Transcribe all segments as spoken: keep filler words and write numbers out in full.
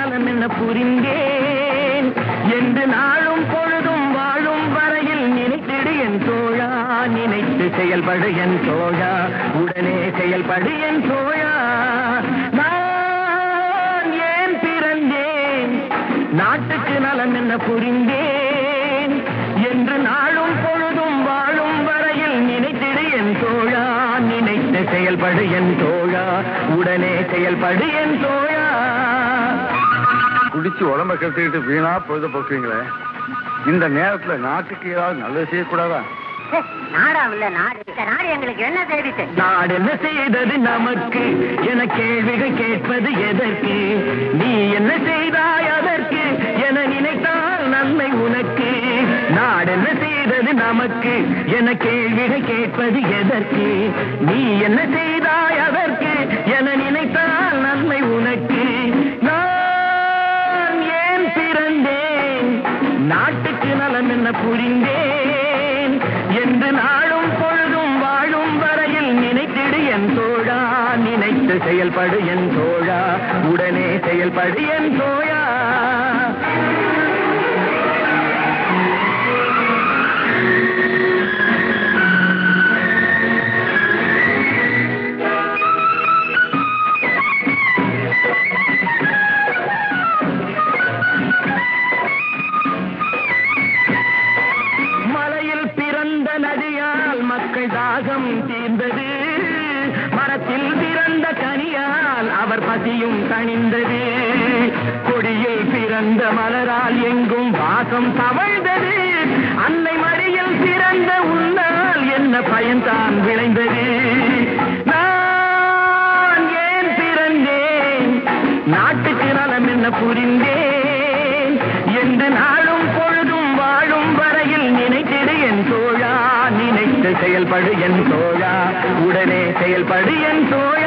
நலம் என்ன புரிந்தேன் என்று நாளும் பொழுதும் வாழும் வரையில் நினைத்திடு என் தோழா, நினைத்து செயல்படு என் தோழா, உடனே செயல்படு என் தோழா. நான் ஏன் பிறந்தேன், நாட்டுக்கு நலம் என்ன புரிந்தேன் என்று நாளும் பொழுதும் வாழும் வரையில் நினைத்திடு என் தோழா, நினைத்து செயல்படு என் தோழா, உடனே செயல்படு என் தோழா. குடிச்சு உடம்ப கெடுத்துக்கிட்டு வீணா பொழுத போக்குவீங்களே, இந்த நேரத்துல நாட்டுக்கு ஏதாவது நல்லது செய்யக்கூடாதா? நாடாவில்ல நாடு, நாடு எங்களுக்கு என்ன செய்திச்சு? நாடு என்ன செய்தது நமக்கு என கேள்விகள் கேட்பது எதற்கு? நீ என்ன செய்தாய் அதற்கு என நினைத்தால் நன்மை உனக்கு. நாடு என்ன செய்தது நமக்கு என கேள்விகள் கேட்பது எதற்கு? நீ என்ன செய்தாய் அதற்கு என நினைத்தால் நன்மை உனக்கு. நான் ஏன் பிறந்தேன், நாட்டுக்கு நலம் என்ன புரிந்தேன் என்று நாளும் பொழுதும் வாழும் வரையில் நினைத்திடு என் தோழா, நினைத்து செயல்படு என் தோழா, உடனே செயல்படு என் தோழா. நதியால் மக்கள் தாகம் தீர்ந்தது, மரத்தில் பிறந்த கனியால் அவர் பசியும் தணிந்தது, கொடியில் பிறந்த மலரால் எங்கும் வாசம் தவழ்ந்தது, அன்னை மடியில் பிறந்த உன்னால் என்ன பயன்தான் விளைந்தது. நான் ஏன் பிறந்தேன், நாட்டுக்கு நலம் என்ன புரிந்தேன் என்று நாளும் பொழுதும் வாழும் வரையில் நினைத்திடு என் தோழா, நினைத்து செயல்படு என் தோழா, உடனே செயல்படு என் தோழா.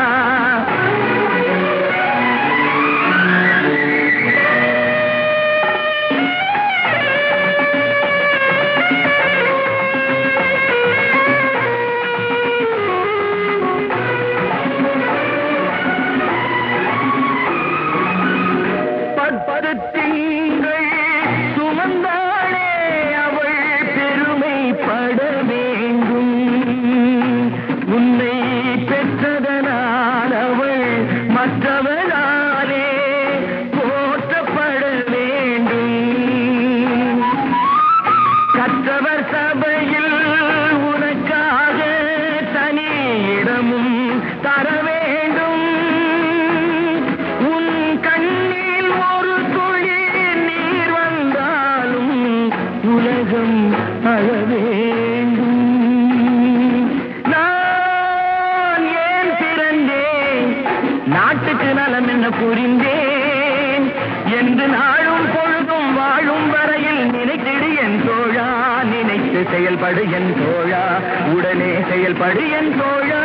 பற்பது திங்கள் சுமந்தாளே அவள் பெருமைப்பட வேண்டும், உன்னை பெற்றதனால் அவள் மற்றவராலே போற்றப்பட வேண்டும். கற்றவர் சபையில் உனக்காக தனி இடமும் தர வேண்டும், உன் கண்ணில் ஒரு துளி நீர் வந்தாலும் உலகம் அழ வேண்டும். நான் ஏன் பிறந்தேன், நாட்டுக்கு நலம் என்ன புரிந்தேன் என்று நாளும் பொழுதும் வாழும் வரையில் நினைத்திடு என் தோழா, நினைத்து செயல்படு என் தோழா, உடனே செயல்படு என் தோழா.